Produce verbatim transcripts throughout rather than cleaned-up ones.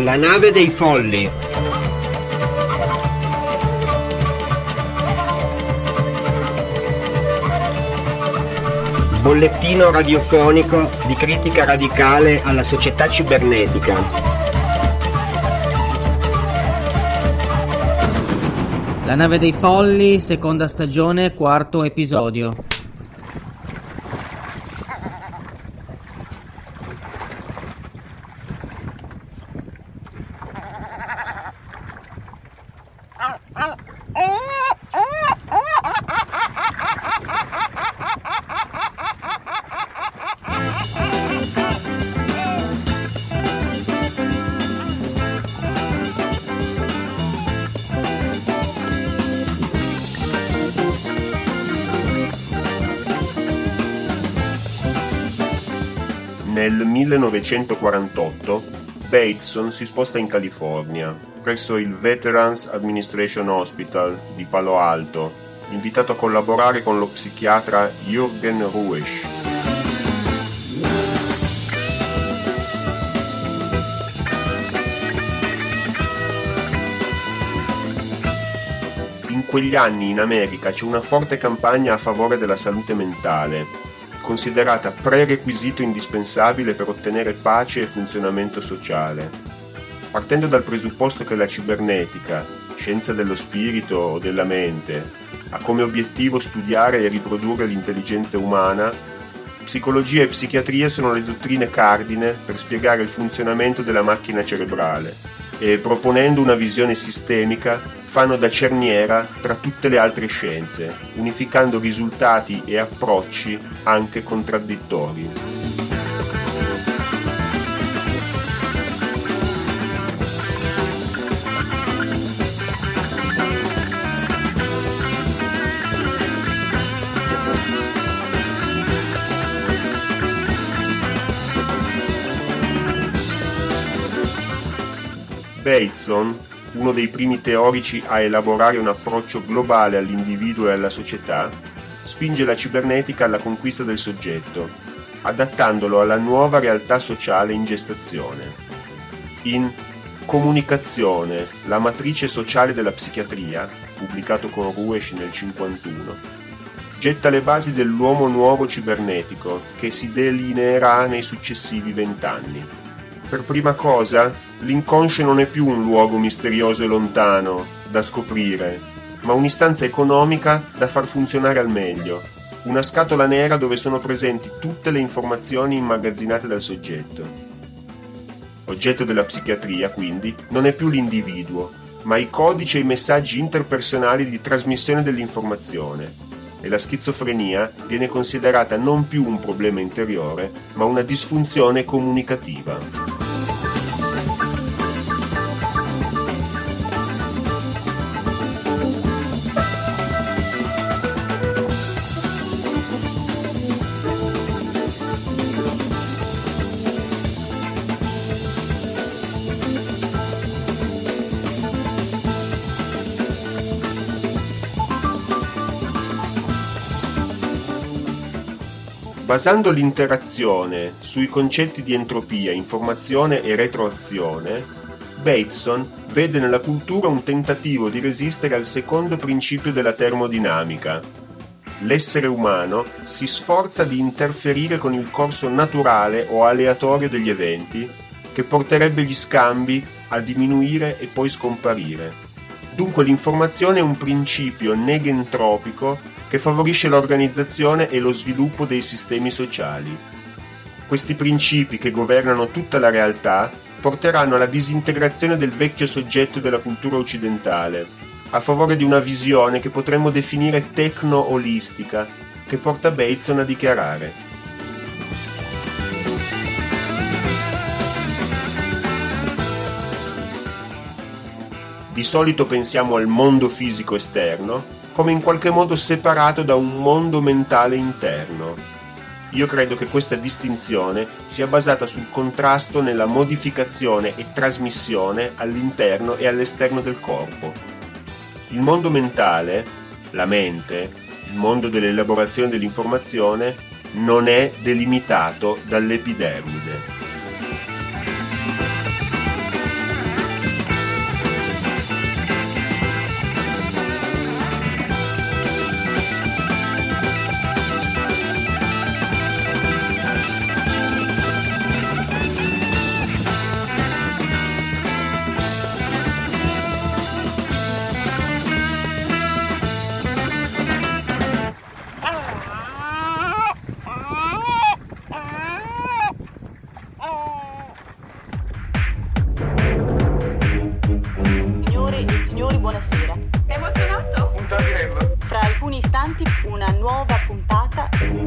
La nave dei folli. Bollettino radiofonico di critica radicale alla società cibernetica. La nave dei folli, seconda stagione, quarto episodio. Nel millenovecentoquarantotto Bateson si sposta in California, presso il Veterans Administration Hospital di Palo Alto, invitato a collaborare con lo psichiatra Jürgen Ruesch. In quegli anni in America c'è una forte campagna a favore della salute mentale, considerata prerequisito indispensabile per ottenere pace e funzionamento sociale. Partendo dal presupposto che la cibernetica, scienza dello spirito o della mente, ha come obiettivo studiare e riprodurre l'intelligenza umana, psicologia e psichiatria sono le dottrine cardine per spiegare il funzionamento della macchina cerebrale e, proponendo una visione sistemica, fanno da cerniera tra tutte le altre scienze, unificando risultati e approcci anche contraddittori. Bateson, uno dei primi teorici a elaborare un approccio globale all'individuo e alla società, spinge la cibernetica alla conquista del soggetto, adattandolo alla nuova realtà sociale in gestazione. In Comunicazione, la matrice sociale della psichiatria, pubblicato con Ruesch nel cinquantuno, getta le basi dell'uomo nuovo cibernetico che si delineerà nei successivi vent'anni. Per prima cosa, l'inconscio non è più un luogo misterioso e lontano, da scoprire, ma un'istanza economica da far funzionare al meglio, una scatola nera dove sono presenti tutte le informazioni immagazzinate dal soggetto. Oggetto della psichiatria, quindi, non è più l'individuo, ma i codici e i messaggi interpersonali di trasmissione dell'informazione, e la schizofrenia viene considerata non più un problema interiore, ma una disfunzione comunicativa. Basando l'interazione sui concetti di entropia, informazione e retroazione, Bateson vede nella cultura un tentativo di resistere al secondo principio della termodinamica. L'essere umano si sforza di interferire con il corso naturale o aleatorio degli eventi, che porterebbe gli scambi a diminuire e poi scomparire. Dunque l'informazione è un principio negentropico che favorisce l'organizzazione e lo sviluppo dei sistemi sociali. Questi principi, che governano tutta la realtà, porteranno alla disintegrazione del vecchio soggetto della cultura occidentale, a favore di una visione che potremmo definire tecno-olistica, che porta Bateson a dichiarare: di solito pensiamo al mondo fisico esterno come in qualche modo separato da un mondo mentale interno. Io credo che questa distinzione sia basata sul contrasto nella modificazione e trasmissione all'interno e all'esterno del corpo. Il mondo mentale, la mente, il mondo dell'elaborazione dell'informazione, non è delimitato dall'epidermide. nuova puntata.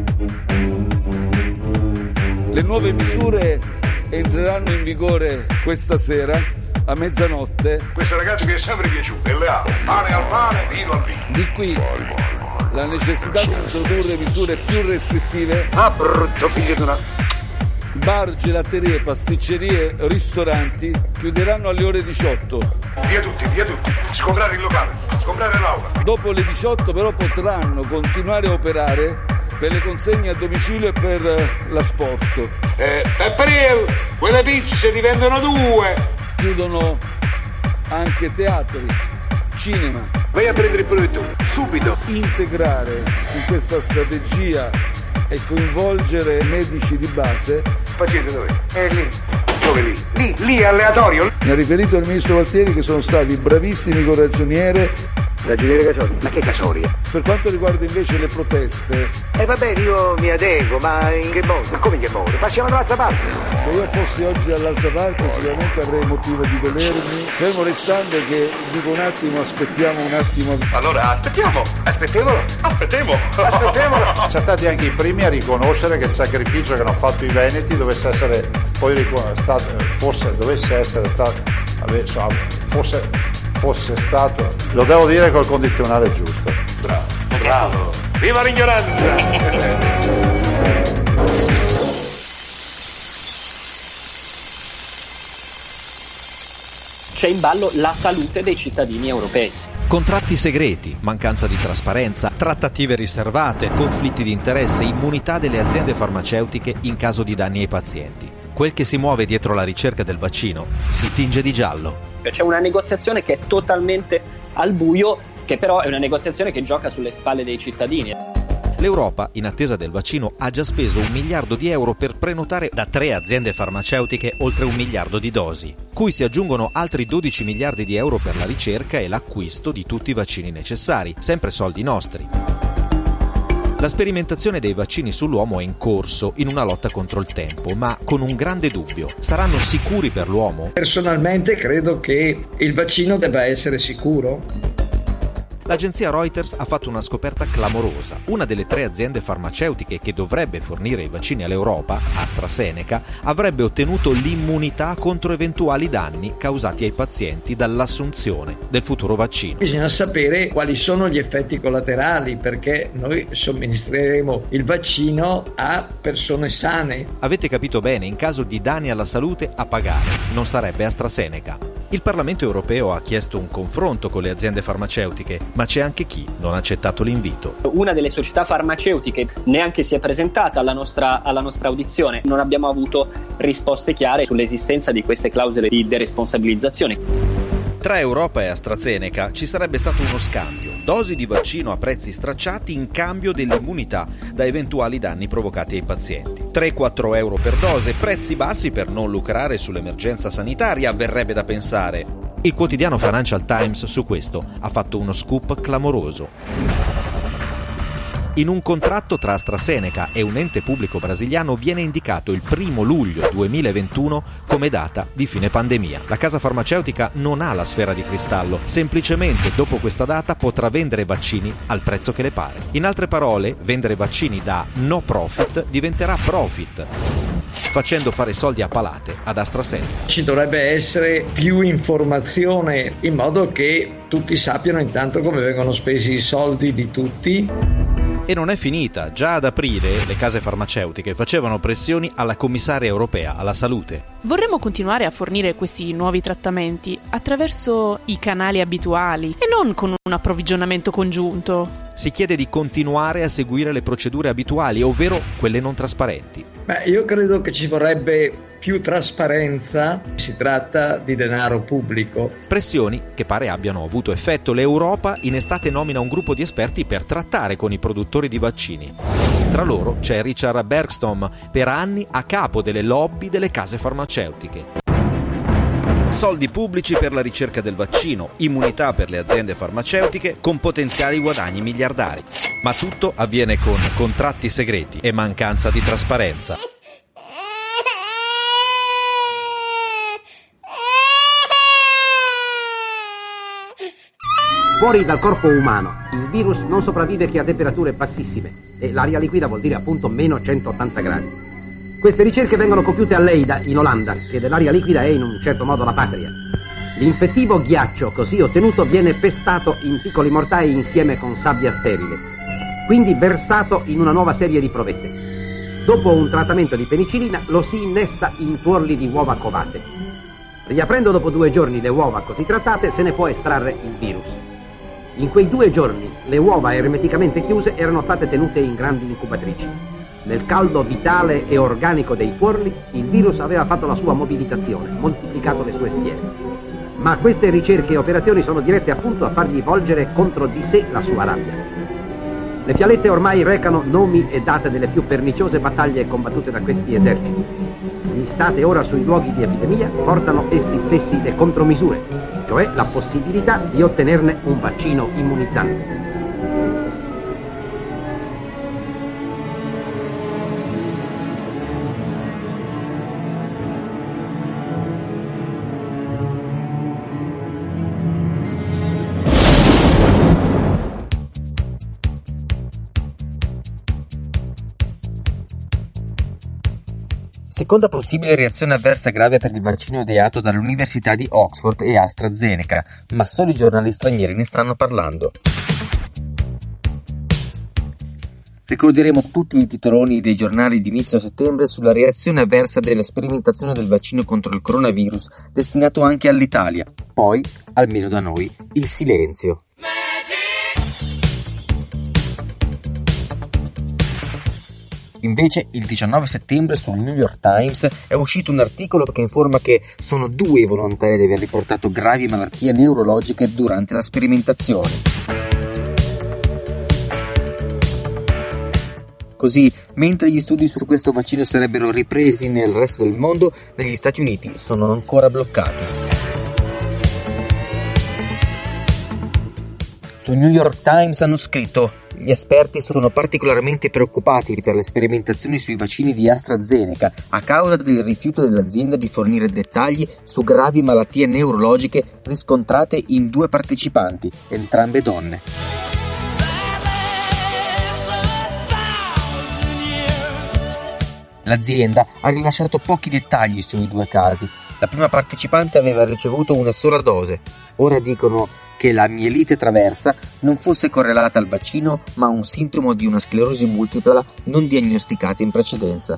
Le nuove misure entreranno in vigore questa sera a mezzanotte. Questo ragazzo che è sempre piaciuto, è leale, pane al pane, vino al vino. Di qui la necessità di introdurre misure più restrittive. Ah, brutto figlio di una... Bar, gelaterie, pasticcerie, ristoranti chiuderanno alle ore diciotto. Via tutti, via tutti. Sgombrare il locale, sgombrare l'aula. Dopo le diciotto però potranno continuare a operare per le consegne a domicilio e per l'asporto. Eh, Pepperil, quelle pizze diventano due. Chiudono anche teatri, cinema. Vai a prendere il proiettore, subito. Integrare in questa strategia e coinvolgere medici di base. Paziente dove? È lì. Dove lì? Lì, lì, aleatorio. Mi ha riferito il ministro Gualtieri che sono stati bravissimi con ragioniere. Ragioniere Casori? Ma che Casori? Per quanto riguarda invece le proteste. Eh va bene, io mi adeguo, ma in che modo? Ma come in che modo? Passiamo dall'altra parte. Se io fossi oggi dall'altra parte sicuramente avrei motivo di dolermi. Fermo restando che dico un attimo, aspettiamo un attimo. Allora aspettiamo, aspettiamolo, aspettiamo, aspettiamolo. Siamo stati anche i primi a riconoscere che il sacrificio che hanno fatto i veneti dovesse essere poi riconosciuto, forse dovesse essere stato, adesso, forse fosse stato, lo devo dire col condizionale giusto. Bravo, bravo. Viva l'ignoranza! C'è in ballo la salute dei cittadini europei. Contratti segreti, mancanza di trasparenza, trattative riservate, conflitti di interesse, immunità delle aziende farmaceutiche in caso di danni ai pazienti. Quel che si muove dietro la ricerca del vaccino si tinge di giallo. C'è una negoziazione che è totalmente al buio, che però è una negoziazione che gioca sulle spalle dei cittadini. L'Europa, in attesa del vaccino, ha già speso un miliardo di euro per prenotare da tre aziende farmaceutiche oltre un miliardo di dosi, cui si aggiungono altri dodici miliardi di euro per la ricerca e l'acquisto di tutti i vaccini necessari, sempre soldi nostri. La sperimentazione dei vaccini sull'uomo è in corso in una lotta contro il tempo, ma con un grande dubbio. Saranno sicuri per l'uomo? Personalmente credo che il vaccino debba essere sicuro. L'agenzia Reuters ha fatto una scoperta clamorosa. Una delle tre aziende farmaceutiche che dovrebbe fornire i vaccini all'Europa, AstraZeneca, avrebbe ottenuto l'immunità contro eventuali danni causati ai pazienti dall'assunzione del futuro vaccino. Bisogna sapere quali sono gli effetti collaterali, perché noi somministreremo il vaccino a persone sane. Avete capito bene, in caso di danni alla salute a pagare non sarebbe AstraZeneca. Il Parlamento europeo ha chiesto un confronto con le aziende farmaceutiche, ma c'è anche chi non ha accettato l'invito. Una delle società farmaceutiche neanche si è presentata alla nostra, alla nostra audizione. Non abbiamo avuto risposte chiare sull'esistenza di queste clausole di deresponsabilizzazione. Tra Europa e AstraZeneca ci sarebbe stato uno scambio, dosi di vaccino a prezzi stracciati in cambio dell'immunità da eventuali danni provocati ai pazienti. tre quattro euro per dose, prezzi bassi per non lucrare sull'emergenza sanitaria, verrebbe da pensare. Il quotidiano Financial Times su questo ha fatto uno scoop clamoroso. In un contratto tra AstraZeneca e un ente pubblico brasiliano viene indicato il primo luglio duemilaventuno come data di fine pandemia. La casa farmaceutica non ha la sfera di cristallo, semplicemente dopo questa data potrà vendere vaccini al prezzo che le pare. In altre parole, vendere vaccini da no profit diventerà profit, facendo fare soldi a palate ad AstraZeneca. Ci dovrebbe essere più informazione in modo che tutti sappiano intanto come vengono spesi i soldi di tutti. E non è finita. Già ad aprile le case farmaceutiche facevano pressioni alla commissaria europea alla salute. Vorremmo continuare a fornire questi nuovi trattamenti attraverso i canali abituali e non con un approvvigionamento congiunto. Si chiede di continuare a seguire le procedure abituali, ovvero quelle non trasparenti. Beh, io credo che ci vorrebbe più trasparenza, si tratta di denaro pubblico. Pressioni che pare abbiano avuto effetto. L'Europa in estate nomina un gruppo di esperti per trattare con i produttori di vaccini. Tra loro c'è Richard Bergstrom, per anni a capo delle lobby delle case farmaceutiche. Soldi pubblici per la ricerca del vaccino, immunità per le aziende farmaceutiche con potenziali guadagni miliardari. Ma tutto avviene con contratti segreti e mancanza di trasparenza. Fuori dal corpo umano il virus non sopravvive che a temperature bassissime e l'aria liquida vuol dire appunto meno centottanta gradi. Queste ricerche vengono compiute a Leida, in Olanda, che dell'aria liquida è in un certo modo la patria. L'infettivo ghiaccio così ottenuto viene pestato in piccoli mortai insieme con sabbia sterile, quindi versato in una nuova serie di provette. Dopo un trattamento di penicillina lo si innesta in tuorli di uova covate. Riaprendo dopo due giorni le uova così trattate se ne può estrarre il virus. In quei due giorni le uova ermeticamente chiuse erano state tenute in grandi incubatrici. Nel caldo vitale e organico dei tuorli il virus aveva fatto la sua mobilitazione, moltiplicato le sue stiere. Ma queste ricerche e operazioni sono dirette appunto a fargli volgere contro di sé la sua rabbia. Le fialette ormai recano nomi e date delle più perniciose battaglie combattute da questi eserciti. Smistate ora sui luoghi di epidemia, portano essi stessi le contromisure, cioè la possibilità di ottenerne un vaccino immunizzante. Seconda possibile reazione avversa grave per il vaccino ideato dall'Università di Oxford e AstraZeneca, ma solo i giornali stranieri ne stanno parlando. Ricorderemo tutti i titoloni dei giornali di inizio settembre sulla reazione avversa della sperimentazione del vaccino contro il coronavirus destinato anche all'Italia. Poi, almeno da noi, il silenzio. Invece, il diciannove settembre sul New York Times è uscito un articolo che informa che sono due i volontari ad aver riportato gravi malattie neurologiche durante la sperimentazione. Così, mentre gli studi su questo vaccino sarebbero ripresi nel resto del mondo, negli Stati Uniti sono ancora bloccati. Sul New York Times hanno scritto: gli esperti sono particolarmente preoccupati per le sperimentazioni sui vaccini di AstraZeneca a causa del rifiuto dell'azienda di fornire dettagli su gravi malattie neurologiche riscontrate in due partecipanti, entrambe donne. L'azienda ha rilasciato pochi dettagli sui due casi. La prima partecipante aveva ricevuto una sola dose. Ora dicono che la mielite traversa non fosse correlata al vaccino, ma un sintomo di una sclerosi multipla non diagnosticata in precedenza.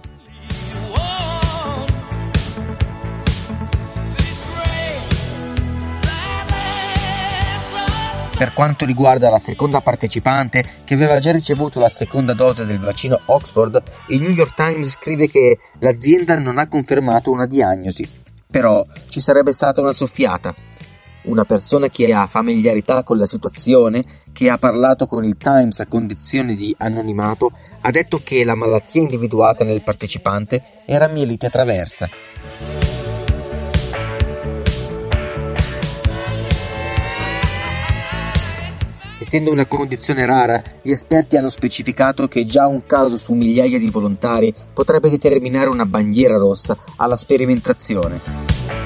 Per quanto riguarda la seconda partecipante, che aveva già ricevuto la seconda dose del vaccino Oxford, il New York Times scrive che l'azienda non ha confermato una diagnosi. Però ci sarebbe stata una soffiata. Una persona che ha familiarità con la situazione, che ha parlato con il Times a condizione di anonimato, ha detto che la malattia individuata nel partecipante era mielite traversa. Essendo una condizione rara, gli esperti hanno specificato che già un caso su migliaia di volontari potrebbe determinare una bandiera rossa alla sperimentazione.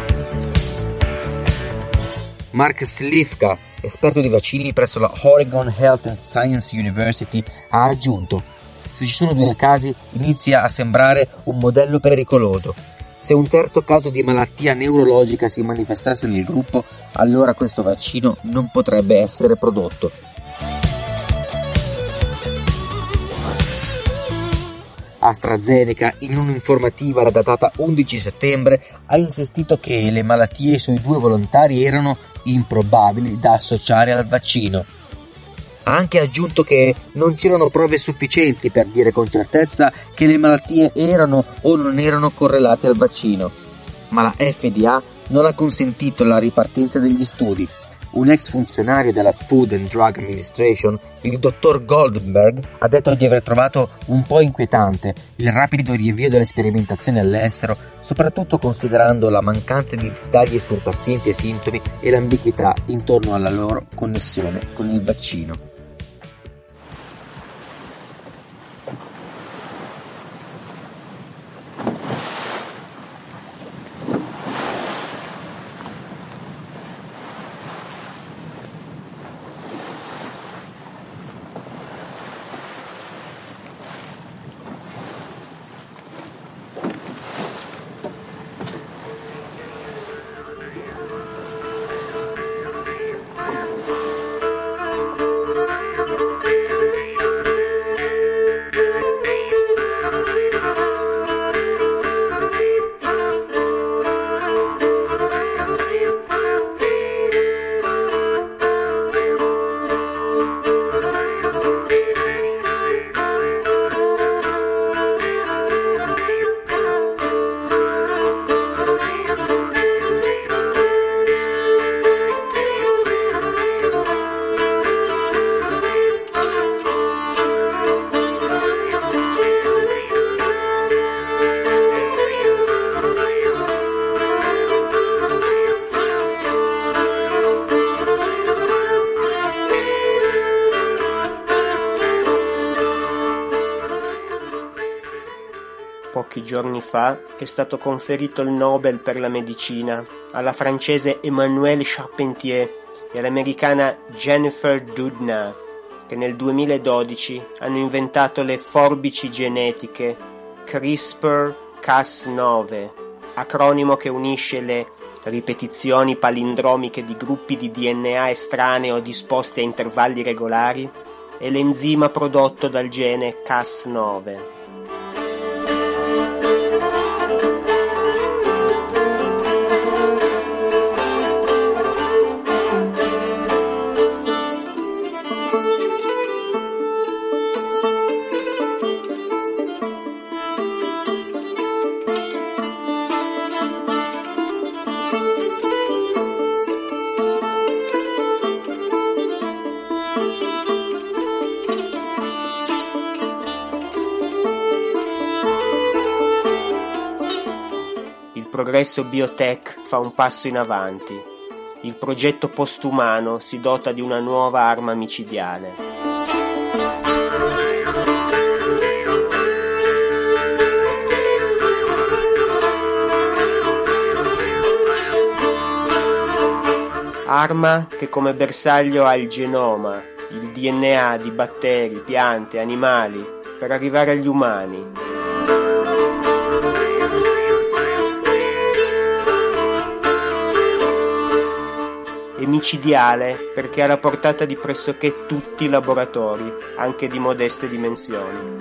Mark Slifka, esperto di vaccini presso la Oregon Health and Science University, ha aggiunto: se ci sono due casi inizia a sembrare un modello pericoloso. Se un terzo caso di malattia neurologica si manifestasse nel gruppo, allora questo vaccino non potrebbe essere prodotto. AstraZeneca, in un'informativa datata undici settembre, ha insistito che le malattie sui due volontari erano improbabili da associare al vaccino. Ha anche aggiunto che non c'erano prove sufficienti per dire con certezza che le malattie erano o non erano correlate al vaccino, ma la F D A non ha consentito la ripartenza degli studi. Un ex funzionario della Food and Drug Administration, il dottor Goldberg, ha detto di aver trovato un po' inquietante il rapido riavvio delle sperimentazioni all'estero, soprattutto considerando la mancanza di dettagli su pazienti e sintomi e l'ambiguità intorno alla loro connessione con il vaccino. pochi giorni fa è stato conferito il Nobel per la medicina alla francese Emmanuelle Charpentier e all'americana Jennifer Doudna, che nel duemiladodici hanno inventato le forbici genetiche CRISPR Cas nove, acronimo che unisce le ripetizioni palindromiche di gruppi di D N A estraneo disposti a intervalli regolari e l'enzima prodotto dal gene Cas nove. Il progresso biotech fa un passo in avanti. Il progetto postumano si dota di una nuova arma micidiale. Arma che come bersaglio ha il genoma, il D N A di batteri, piante, animali, per arrivare agli umani. È micidiale perché è alla portata di pressoché tutti i laboratori, anche di modeste dimensioni.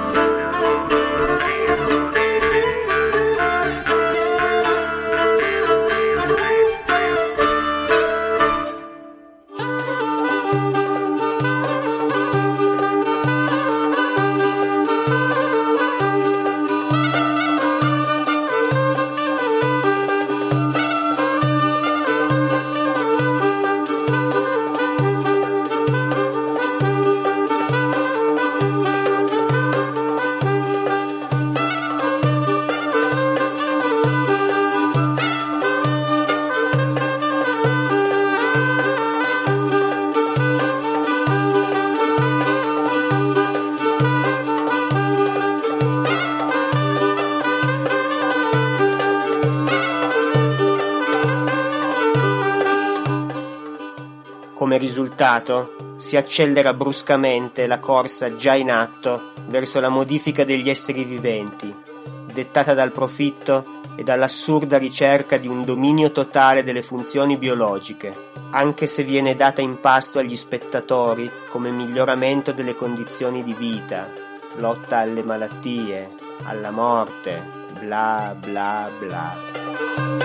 Come risultato, si accelera bruscamente la corsa già in atto verso la modifica degli esseri viventi, dettata dal profitto e dall'assurda ricerca di un dominio totale delle funzioni biologiche, anche se viene data in pasto agli spettatori come miglioramento delle condizioni di vita, lotta alle malattie, alla morte, bla bla bla.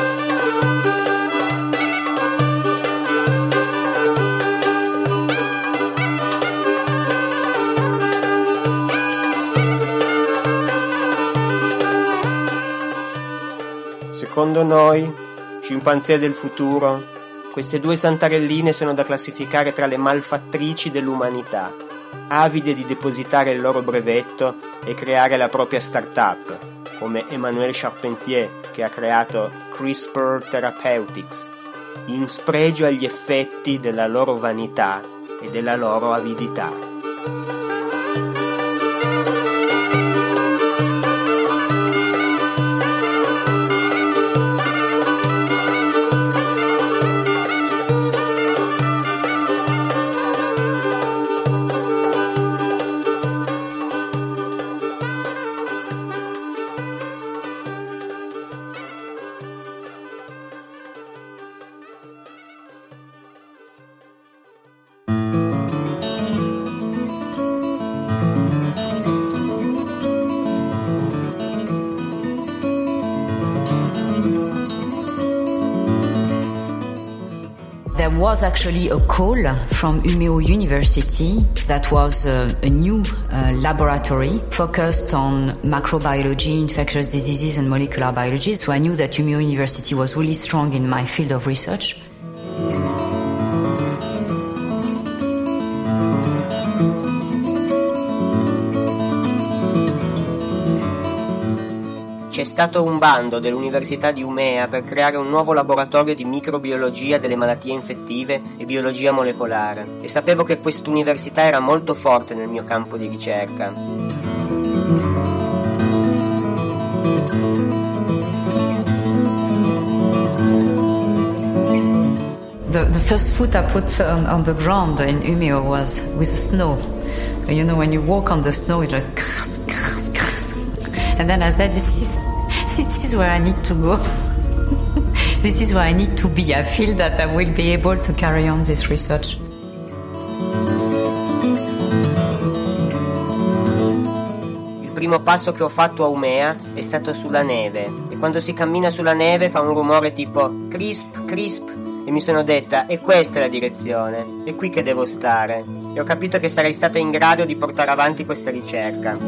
Secondo noi, scimpanzé del futuro, queste due santarelline sono da classificare tra le malfattrici dell'umanità, avide di depositare il loro brevetto e creare la propria start-up, come Emmanuelle Charpentier, che ha creato CRISPR Therapeutics, in spregio agli effetti della loro vanità e della loro avidità. There was actually a call from Umeå University that was uh, a new uh, laboratory focused on macrobiology, infectious diseases and molecular biology. So I knew that Umeå University was really strong in my field of research. C'è stato un bando dell'Università di Umea per creare un nuovo laboratorio di microbiologia delle malattie infettive e biologia molecolare, e sapevo che quest'università era molto forte nel mio campo di ricerca. the, the first foot I put on, on the ground in Umeå was with the snow. So, you know, when you walk on the snow, it just and then I said, this is, this is where I need to go. This is where I need to be. I feel that I will be able to carry on this research. Il primo passo che ho fatto a Umea è stato sulla neve, e quando si cammina sulla neve fa un rumore tipo crisp, crisp, e mi sono detta, e questa è la direzione, è qui che devo stare, e ho capito che sarei stata in grado di portare avanti questa ricerca.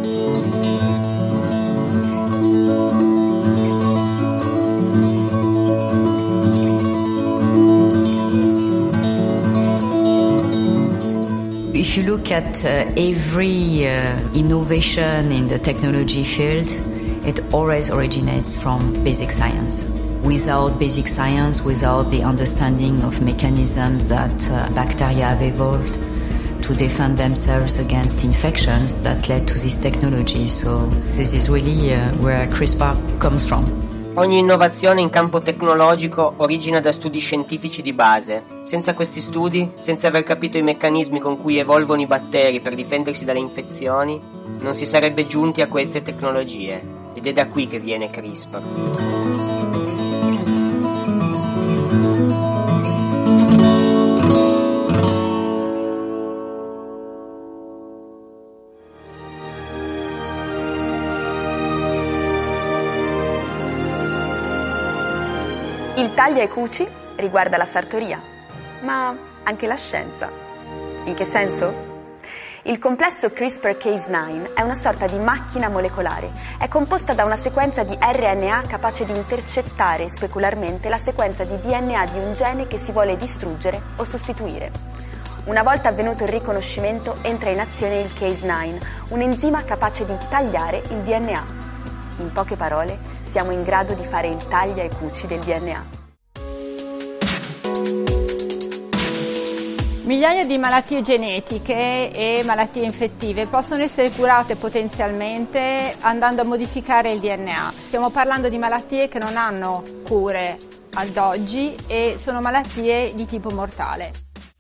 If you look at uh, every uh, innovation in the technology field, it always originates from basic science. Without basic science, without the understanding of mechanisms that uh, bacteria have evolved to defend themselves against infections that led to this technology. So this is really uh, where CRISPR comes from. Ogni innovazione in campo tecnologico origina da studi scientifici di base. Senza questi studi, senza aver capito i meccanismi con cui evolvono i batteri per difendersi dalle infezioni, non si sarebbe giunti a queste tecnologie. Ed è da qui che viene CRISPR. Il taglia e cuci riguarda la sartoria, ma anche la scienza. In che senso? Il complesso CRISPR Cas nove è una sorta di macchina molecolare. È composta da una sequenza di R N A capace di intercettare specularmente la sequenza di D N A di un gene che si vuole distruggere o sostituire. Una volta avvenuto il riconoscimento, entra in azione il Cas nove, un enzima capace di tagliare il D N A. In poche parole, siamo in grado di fare il taglia e cuci del D N A. Migliaia di malattie genetiche e malattie infettive possono essere curate potenzialmente andando a modificare il D N A. Stiamo parlando di malattie che non hanno cure ad oggi e sono malattie di tipo mortale.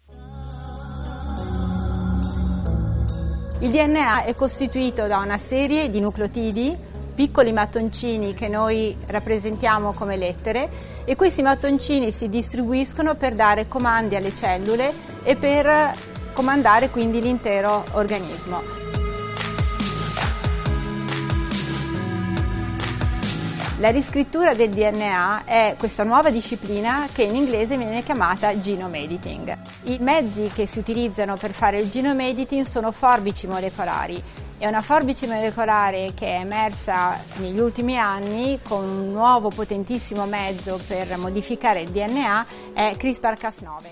Il D N A è costituito da una serie di nucleotidi, piccoli mattoncini che noi rappresentiamo come lettere, e questi mattoncini si distribuiscono per dare comandi alle cellule e per comandare quindi l'intero organismo. La riscrittura del D N A è questa nuova disciplina che in inglese viene chiamata genome editing. I mezzi che si utilizzano per fare il genome editing sono forbici molecolari. È una forbice molecolare che è emersa negli ultimi anni con un nuovo potentissimo mezzo per modificare il D N A, è CRISPR Cas nove.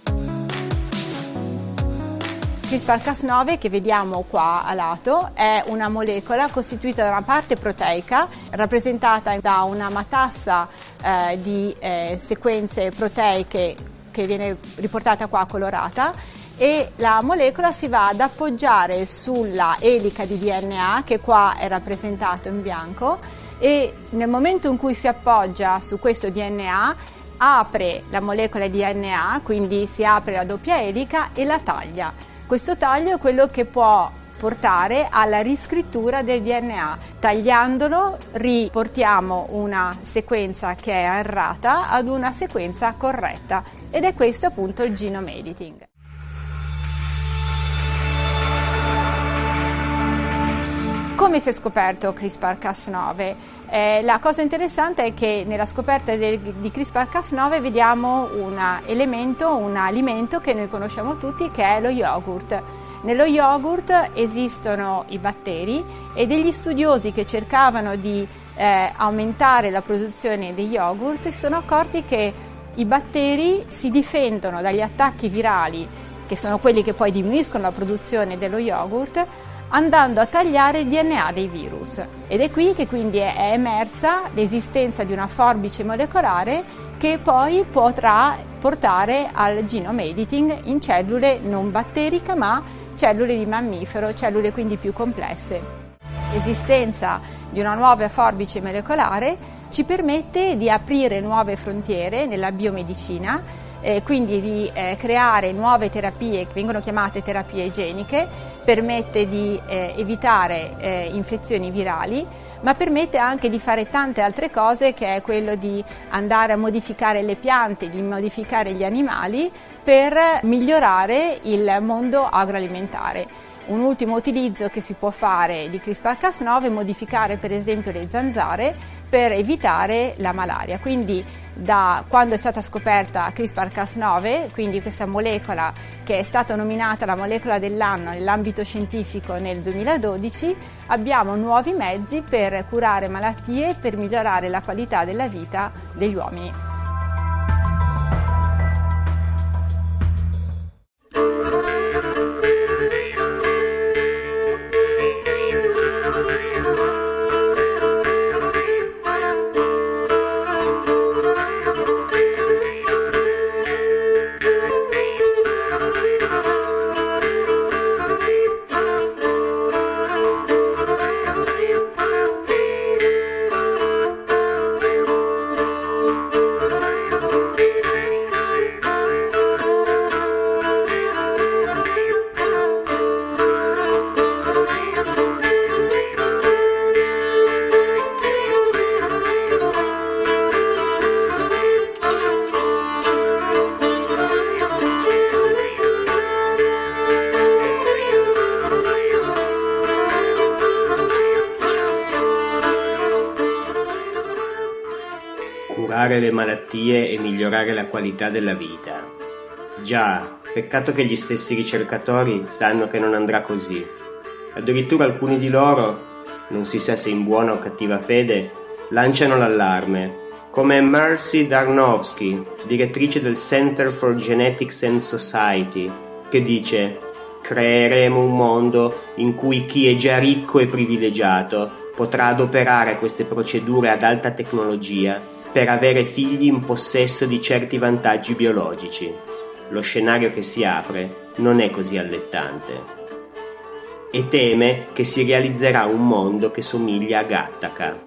CRISPR Cas nove, che vediamo qua a lato, è una molecola costituita da una parte proteica rappresentata da una matassa eh, di eh, sequenze proteiche che viene riportata qua colorata, e la molecola si va ad appoggiare sulla elica di D N A, che qua è rappresentato in bianco, e nel momento in cui si appoggia su questo D N A apre la molecola di D N A, quindi si apre la doppia elica e la taglia. Questo taglio è quello che può portare alla riscrittura del D N A. Tagliandolo riportiamo una sequenza che è errata ad una sequenza corretta, ed è questo appunto il genome editing. Come si è scoperto CRISPR Cas nove? Eh, la cosa interessante è che nella scoperta de, di CRISPR Cas nove vediamo un elemento, un alimento che noi conosciamo tutti, che è lo yogurt. Nello yogurt esistono i batteri, e degli studiosi che cercavano di eh, aumentare la produzione di yogurt si sono accorti che i batteri si difendono dagli attacchi virali, che sono quelli che poi diminuiscono la produzione dello yogurt, andando a tagliare il D N A dei virus. Ed è qui che quindi è emersa l'esistenza di una forbice molecolare che poi potrà portare al genome editing in cellule non batteriche ma cellule di mammifero, cellule quindi più complesse. L'esistenza di una nuova forbice molecolare ci permette di aprire nuove frontiere nella biomedicina, eh, quindi di eh, creare nuove terapie che vengono chiamate terapie igieniche, permette di eh, evitare eh, infezioni virali, ma permette anche di fare tante altre cose, che è quello di andare a modificare le piante, di modificare gli animali per migliorare il mondo agroalimentare. Un ultimo utilizzo che si può fare di CRISPR Cas nove è modificare per esempio le zanzare per evitare la malaria. Quindi da quando è stata scoperta CRISPR Cas nove, quindi questa molecola che è stata nominata la molecola dell'anno nell'ambito scientifico nel duemiladodici, abbiamo nuovi mezzi per curare malattie e per migliorare la qualità della vita degli uomini. Curare le malattie e migliorare la qualità della vita. Già, peccato che gli stessi ricercatori sanno che non andrà così. Addirittura alcuni di loro, non si sa se in buona o cattiva fede, lanciano l'allarme, come Mercy Darnowski, direttrice del Center for Genetics and Society, che dice: creeremo un mondo in cui chi è già ricco e privilegiato potrà adoperare queste procedure ad alta tecnologia per avere figli in possesso di certi vantaggi biologici. Lo scenario che si apre non è così allettante. E teme che si realizzerà un mondo che somiglia a Gattaca.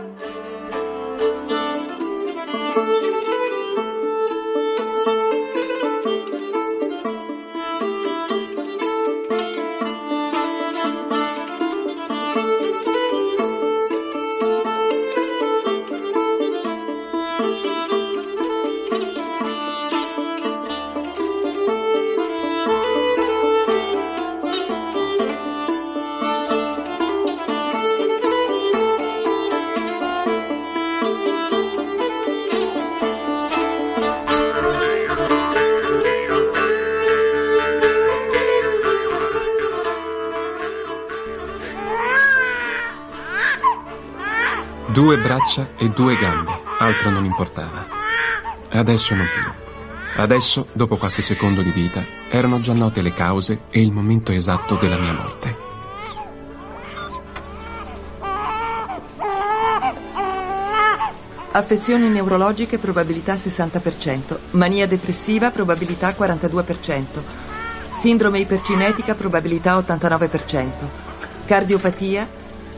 Due braccia e due gambe, altro non importava. Adesso non più. Adesso, dopo qualche secondo di vita, erano già note le cause e il momento esatto della mia morte. Affezioni neurologiche, probabilità sessanta per cento. Mania depressiva, probabilità quarantadue per cento. Sindrome ipercinetica, probabilità ottantanove per cento. Cardiopatia,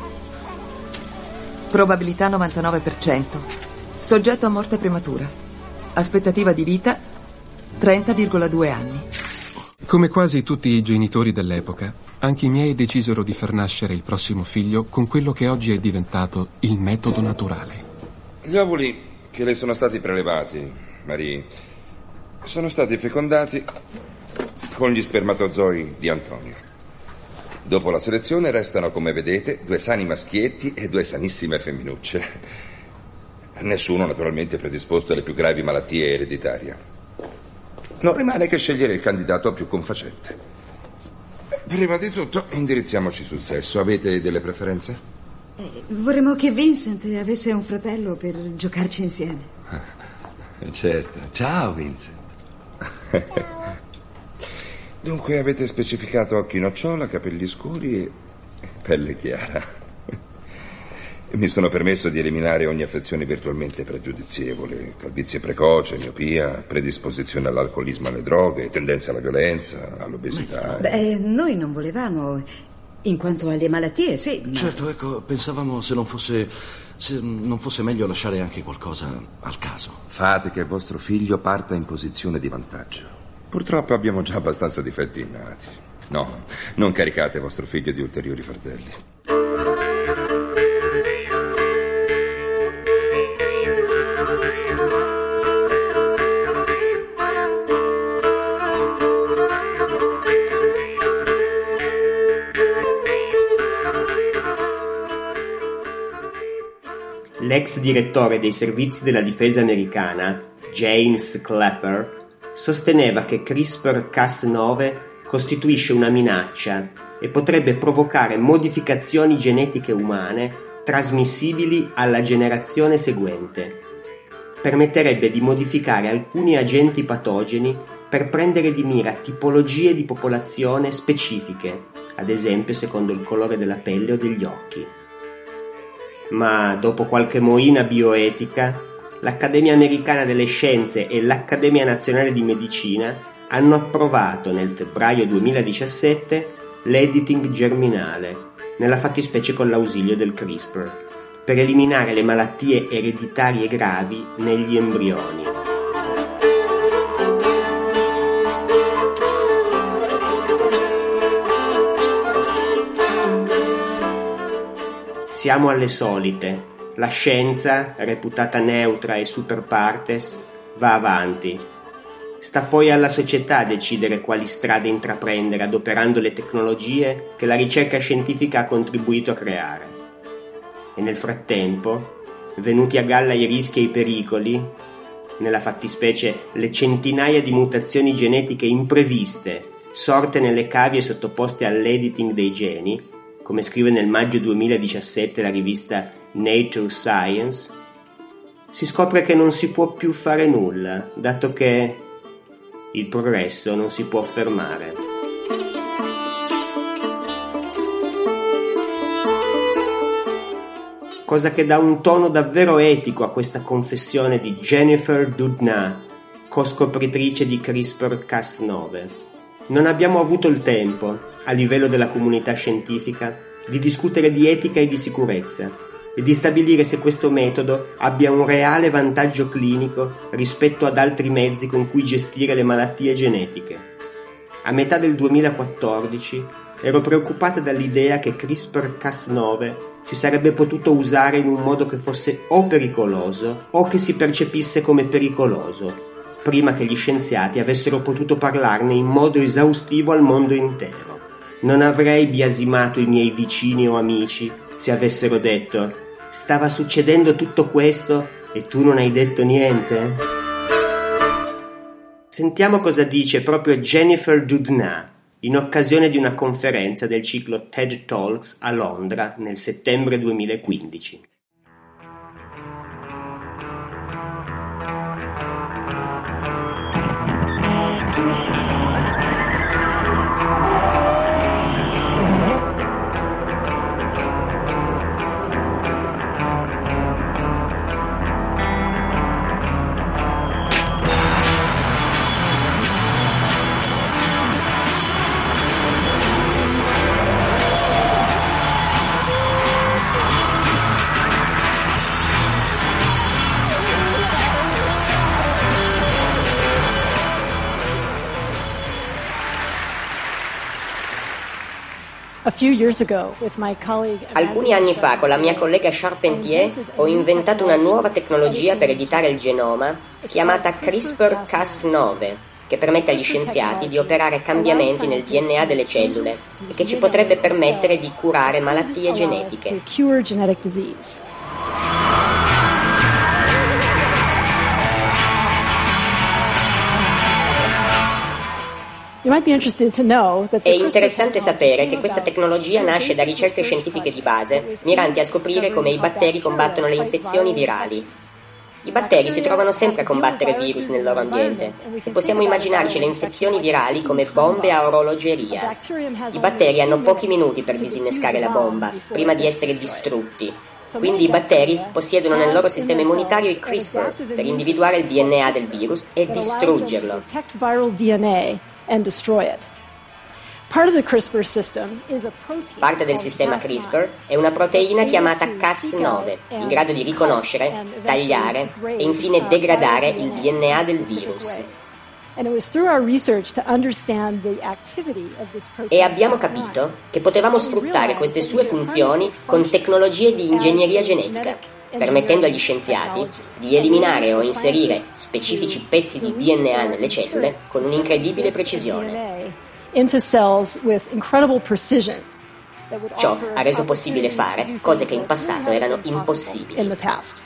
probabilità novantanove per cento. Soggetto a morte prematura. Aspettativa di vita trenta virgola due anni. Come quasi tutti i genitori dell'epoca, anche i miei decisero di far nascere il prossimo figlio con quello che oggi è diventato il metodo naturale. Gli ovuli che le sono stati prelevati, Marie, sono stati fecondati con gli spermatozoi di Antonio. Dopo la selezione restano, come vedete, due sani maschietti e due sanissime femminucce. Nessuno naturalmente predisposto alle più gravi malattie ereditarie. Non rimane che scegliere il candidato più confacente. Prima di tutto indirizziamoci sul sesso. Avete delle preferenze? Eh, vorremmo che Vincent avesse un fratello per giocarci insieme. Certo. Ciao, Vincent. Dunque avete specificato occhi nocciola, capelli scuri e pelle chiara. Mi sono permesso di eliminare ogni affezione virtualmente pregiudizievole: calvizie precoce, miopia, predisposizione all'alcolismo e alle droghe, tendenza alla violenza, all'obesità. Beh, noi non volevamo. In quanto alle malattie, sì. Ma... Certo, ecco, pensavamo se non fosse... se non fosse meglio lasciare anche qualcosa al caso. Fate che vostro figlio parta in posizione di vantaggio. Purtroppo abbiamo già abbastanza difetti innati. No, non caricate vostro figlio di ulteriori fardelli. L'ex direttore dei servizi della difesa americana, James Clapper, sosteneva che CRISPR Cas nove costituisce una minaccia e potrebbe provocare modificazioni genetiche umane trasmissibili alla generazione seguente. Permetterebbe di modificare alcuni agenti patogeni per prendere di mira tipologie di popolazione specifiche, ad esempio secondo il colore della pelle o degli occhi. Ma dopo qualche moina bioetica, l'Accademia Americana delle Scienze e l'Accademia Nazionale di Medicina hanno approvato nel febbraio duemiladiciassette l'editing germinale, nella fattispecie con l'ausilio del CRISPR, per eliminare le malattie ereditarie gravi negli embrioni. Siamo alle solite. La scienza, reputata neutra e super partes, va avanti. Sta poi alla società decidere quali strade intraprendere adoperando le tecnologie che la ricerca scientifica ha contribuito a creare. E nel frattempo, venuti a galla i rischi e i pericoli, nella fattispecie le centinaia di mutazioni genetiche impreviste sorte nelle cavie sottoposte all'editing dei geni, come scrive nel maggio duemiladiciassette la rivista Nature Science, si scopre che non si può più fare nulla, dato che il progresso non si può fermare. Cosa che dà un tono davvero etico a questa confessione di Jennifer Doudna, co-scopritrice di CRISPR Cas nove. Non abbiamo avuto il tempo, a livello della comunità scientifica, di discutere di etica e di sicurezza e di stabilire se questo metodo abbia un reale vantaggio clinico rispetto ad altri mezzi con cui gestire le malattie genetiche. A metà del duemilaquattordici ero preoccupata dall'idea che CRISPR Cas nove si sarebbe potuto usare in un modo che fosse o pericoloso o che si percepisse come pericoloso, prima che gli scienziati avessero potuto parlarne in modo esaustivo al mondo intero. Non avrei biasimato i miei vicini o amici se avessero detto: stava succedendo tutto questo e tu non hai detto niente? Sentiamo cosa dice proprio Jennifer Doudna in occasione di una conferenza del ciclo TED Talks a Londra nel settembre duemilaquindici. Alcuni anni fa, con la mia collega Charpentier, ho inventato una nuova tecnologia per editare il genoma chiamata CRISPR Cas nove, che permette agli scienziati di operare cambiamenti nel D N A delle cellule e che ci potrebbe permettere di curare malattie genetiche. È interessante sapere che questa tecnologia nasce da ricerche scientifiche di base, miranti a scoprire come i batteri combattono le infezioni virali. I batteri si trovano sempre a combattere virus nel loro ambiente e possiamo immaginarci le infezioni virali come bombe a orologeria. I batteri hanno pochi minuti per disinnescare la bomba, prima di essere distrutti. Quindi i batteri possiedono nel loro sistema immunitario il CRISPR per individuare il D N A del virus e distruggerlo. Parte del sistema CRISPR è una proteina chiamata Cas nove, in grado di riconoscere, tagliare e infine degradare il D N A del virus. E abbiamo capito che potevamo sfruttare queste sue funzioni con tecnologie di ingegneria genetica, permettendo agli scienziati di eliminare o inserire specifici pezzi di D N A nelle cellule con un'incredibile precisione. Ciò ha reso possibile fare cose che in passato erano impossibili.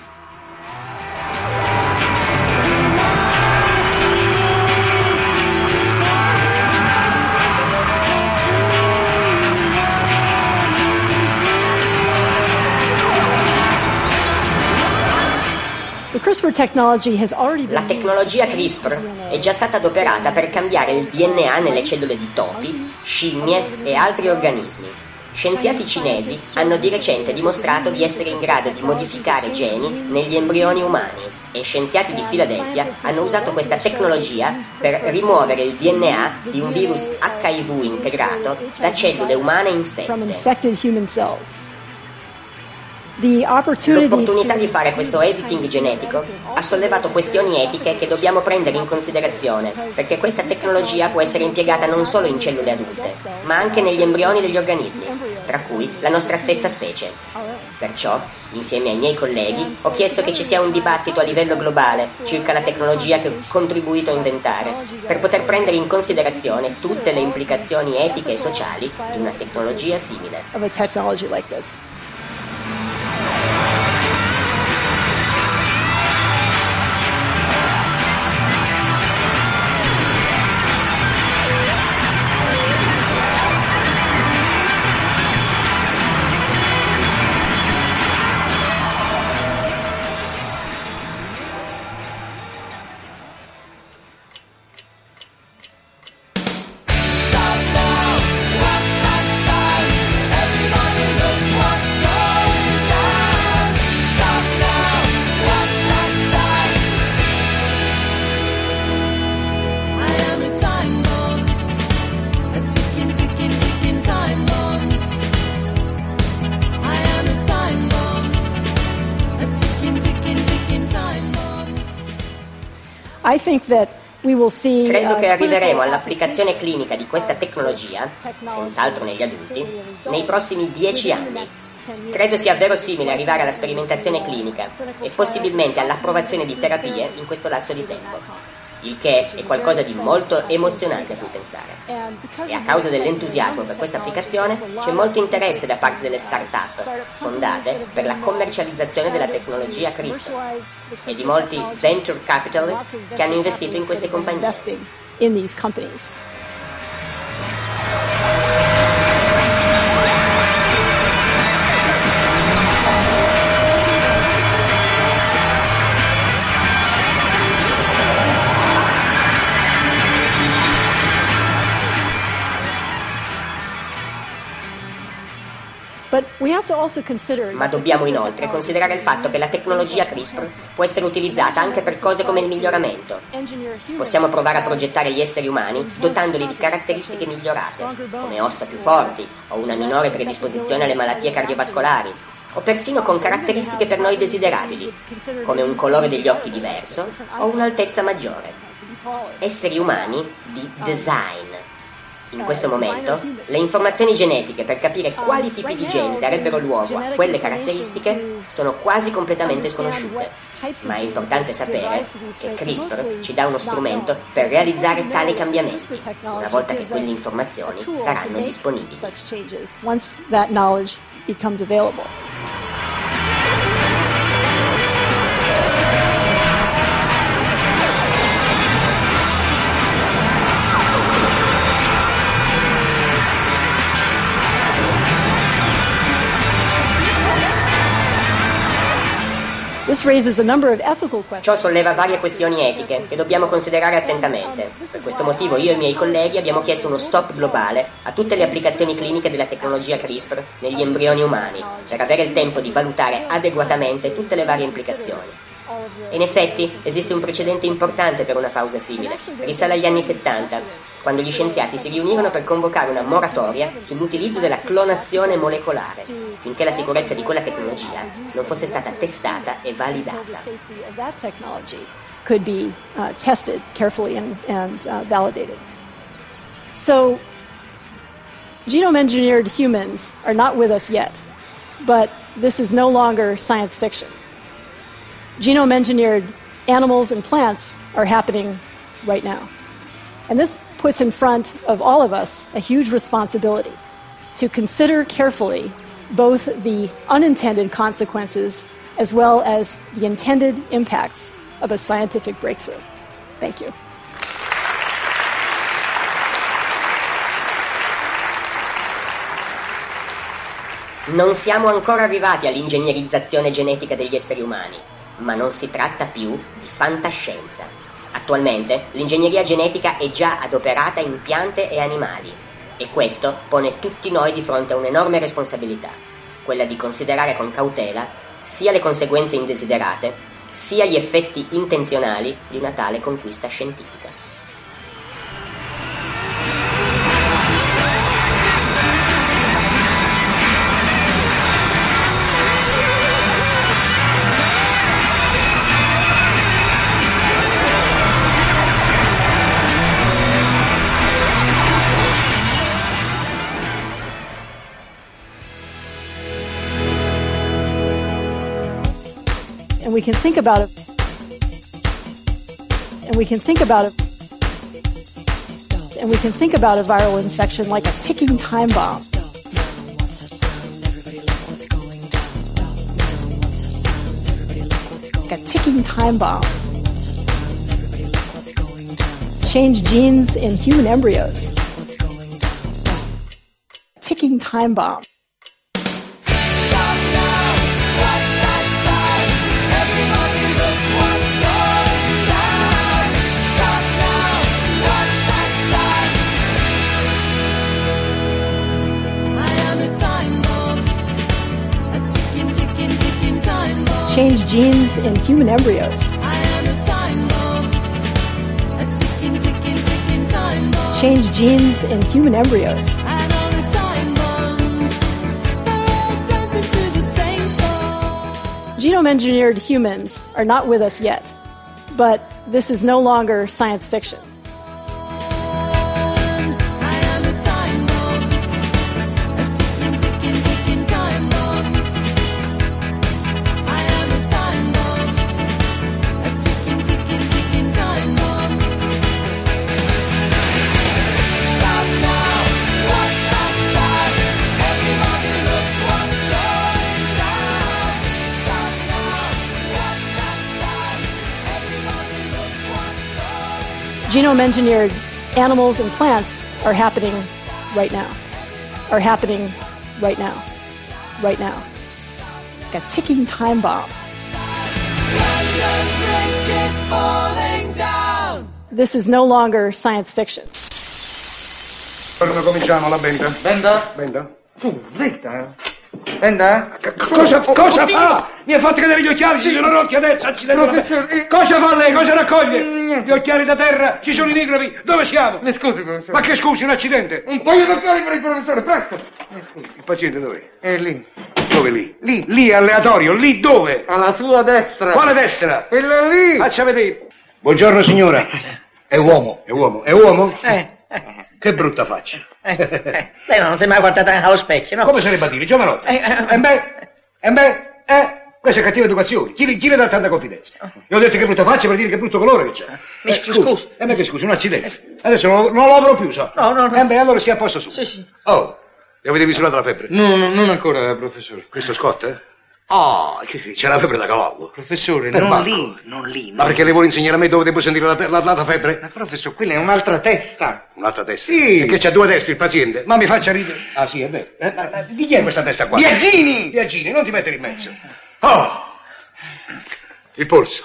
La tecnologia CRISPR è già stata adoperata per cambiare il D N A nelle cellule di topi, scimmie e altri organismi. Scienziati cinesi hanno di recente dimostrato di essere in grado di modificare geni negli embrioni umani e scienziati di Filadelfia hanno usato questa tecnologia per rimuovere il D N A di un virus H I V integrato da cellule umane infette. L'opportunità di fare questo editing genetico ha sollevato questioni etiche che dobbiamo prendere in considerazione, perché questa tecnologia può essere impiegata non solo in cellule adulte, ma anche negli embrioni degli organismi, tra cui la nostra stessa specie. Perciò, insieme ai miei colleghi, ho chiesto che ci sia un dibattito a livello globale circa la tecnologia che ho contribuito a inventare, per poter prendere in considerazione tutte le implicazioni etiche e sociali di una tecnologia simile. Credo che arriveremo all'applicazione clinica di questa tecnologia, senz'altro negli adulti, nei prossimi dieci anni. Credo sia verosimile arrivare alla sperimentazione clinica e possibilmente all'approvazione di terapie in questo lasso di tempo. Il che è qualcosa di molto emozionante a cui pensare. E a causa dell'entusiasmo per questa applicazione c'è molto interesse da parte delle start-up fondate per la commercializzazione della tecnologia CRISPR e di molti venture capitalist che hanno investito in queste compagnie. Ma dobbiamo inoltre considerare il fatto che la tecnologia CRISPR può essere utilizzata anche per cose come il miglioramento. Possiamo provare a progettare gli esseri umani dotandoli di caratteristiche migliorate, come ossa più forti o una minore predisposizione alle malattie cardiovascolari, o persino con caratteristiche per noi desiderabili, come un colore degli occhi diverso o un'altezza maggiore. Esseri umani di design. In questo momento, le informazioni genetiche per capire quali tipi di geni darebbero luogo a quelle caratteristiche sono quasi completamente sconosciute, ma è importante sapere che CRISPR ci dà uno strumento per realizzare tali cambiamenti, una volta che quelle informazioni saranno disponibili. Ciò solleva varie questioni etiche che dobbiamo considerare attentamente. Per questo motivo io e i miei colleghi abbiamo chiesto uno stop globale a tutte le applicazioni cliniche della tecnologia CRISPR negli embrioni umani, per avere il tempo di valutare adeguatamente tutte le varie implicazioni. E in effetti esiste un precedente importante per una pausa simile. Risale agli anni settanta, quando gli scienziati si riunirono per convocare una moratoria sull'utilizzo della clonazione molecolare, finché la sicurezza di quella tecnologia non fosse stata testata e validata. Could be uh, tested carefully and, and uh, validated. So, genome-engineered humans are not with us yet, but this is no longer science fiction. Genome-engineered animals and plants are happening right now. And this puts in front of all of us a huge responsibility to consider carefully both the unintended consequences as well as the intended impacts of a scientific breakthrough. Thank you. Non siamo ancora arrivati all'ingegnerizzazione genetica degli esseri umani, ma non si tratta più di fantascienza. Attualmente l'ingegneria genetica è già adoperata in piante e animali e questo pone tutti noi di fronte a un'enorme responsabilità, quella di considerare con cautela sia le conseguenze indesiderate sia gli effetti intenzionali di una tale conquista scientifica. And we can think about it, and we can think about it, and we can think about a viral infection like a ticking time bomb. Like a ticking time bomb. Change genes in human embryos. Ticking time bomb. Change genes in human embryos. Change genes in human embryos. Genome-engineered humans are not with us yet, but this is no longer science fiction. Genome-engineered animals and plants are happening right now. Are happening right now. Right now. Like a ticking time bomb. This is no longer science fiction. Allora cominciamo la benda. Benda? Benda. Su, dritta. Benda? Cosa, cosa fa? Mi ha fatto cadere gli occhiali, si sono rotti adesso, accidenti. Cosa fa lei? Cosa raccoglie? Gli occhiali da terra, ci sono i microbi. Dove siamo? Mi scusi, professore. Ma che scusi, un accidente? Un paio di occhiali per il professore, presto. Mi scusi. Il paziente dov'è? È lì. Dove lì? Lì. Lì, aleatorio, lì dove? Alla sua destra. Quale destra? Quella lì. Faccia vedere. Buongiorno signora. È uomo. È uomo? È uomo? Eh. Che brutta faccia. Eh, eh. Lei non si è mai guardata allo specchio, no? Come sarebbe a dire, giovanotto? Eh, eh, E beh, e beh, eh, questa è cattiva educazione. Chi, chi le dà tanta confidenza? Gli ho detto che brutta faccia per dire che brutto colore che c'è. Mi Eh, scusi. scusi. E me che scusi, un accidente. Adesso non, non lo apro più, so. No, no, no. E beh, allora stia a posto su. Sì, sì. Oh, gli avete misurato la febbre? No, no, non ancora, professore. Questo scotta, eh? Ah, che, che, c'è la febbre da cavallo. Professore, Per non Marco. lì, non lì. Ma perché le vuole insegnare a me dove devo sentire la, la, la, la febbre? Ma professore, quella è un'altra testa. Un'altra testa? Sì. E che c'ha due teste il paziente? Ma mi faccia ridere. Ah sì, è vero. Eh, ma, ma di chi è questa testa qua? Biagini! Biagini, non ti mettere in mezzo. Oh! Il polso.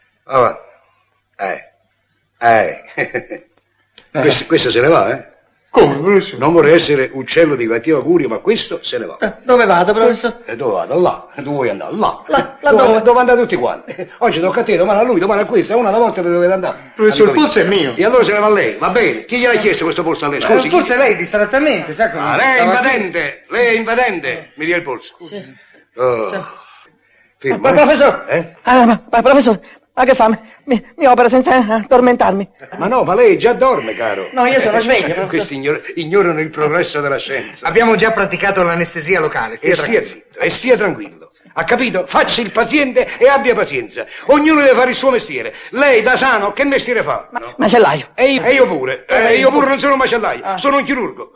Avanti. Eh. Eh. questo, questo se ne va, eh? Come, professore? Non vorrei essere uccello di cattivo augurio, ma questo se ne va. Eh, dove vado, professore? E dove vado? Là. Dove vuoi andare? Là. Là, là dove, dove? dove andate tutti quanti? Oggi tocca a te, domani a lui, domani a questa, una alla volta per dove andare. Professore, il polso è mio. E allora se ne va lei, va bene. Chi gliel'ha chiesto questo polso a lei? Scusi. Eh, forse lei distrattamente, sa come... Ah, lei è invadente, lei è invadente. Mi dia il polso. Sì. Oh. Sì. Fermo, Ma, eh? professore, Eh? ah, ma, ma professore, ma che fa? Mi, mi opera senza addormentarmi. Ma no, ma lei già dorme, caro. No, io sono sveglio, professore. Questi ignor- ignorano il progresso della scienza. Abbiamo già praticato l'anestesia locale, stia E stia tranquillo. zitto, e stia tranquillo. Ha capito? Faccia il paziente e abbia pazienza. Ognuno deve fare il suo mestiere. Lei, da sano, che mestiere fa? Ma, no? Macellaio. E io, e io pure. Eh, Eh, io pure non sono un macellaio, Ah. sono un chirurgo.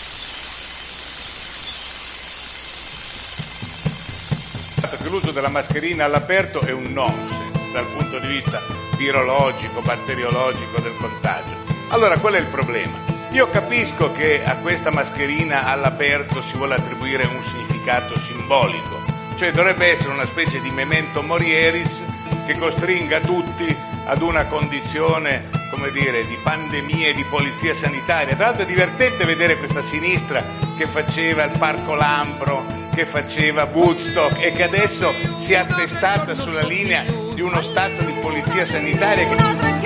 Che l'uso della mascherina all'aperto è un nonsense dal punto di vista virologico, batteriologico del contagio. Allora qual è il problema? Io capisco che a questa mascherina all'aperto si vuole attribuire un significato simbolico, cioè dovrebbe essere una specie di memento morieris che costringa tutti ad una condizione, come dire, di pandemia e di polizia sanitaria. Tra l'altro è divertente vedere questa sinistra che faceva il Parco Lampro, che faceva Woodstock e che adesso si è attestata sulla linea di uno stato di polizia sanitaria che...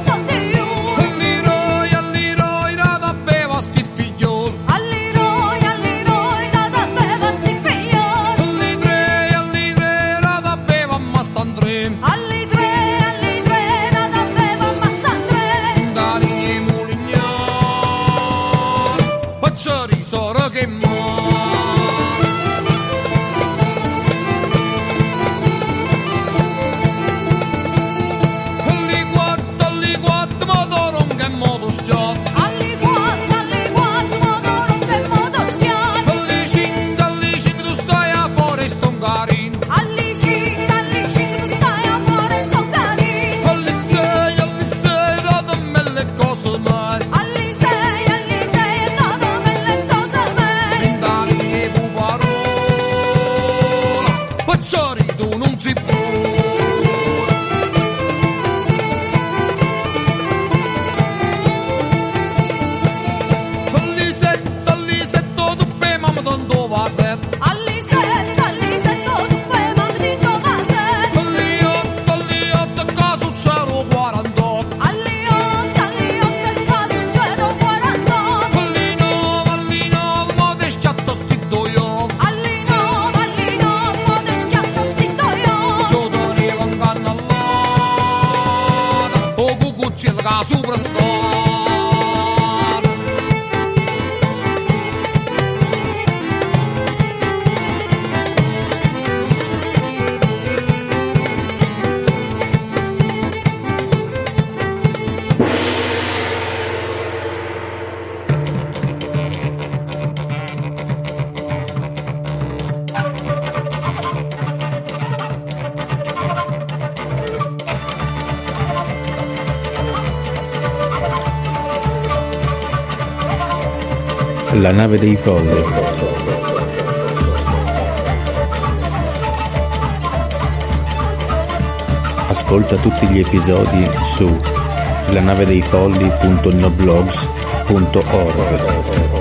La nave dei folli. Ascolta tutti gli episodi su lanavedeifolli punto noblogs punto org.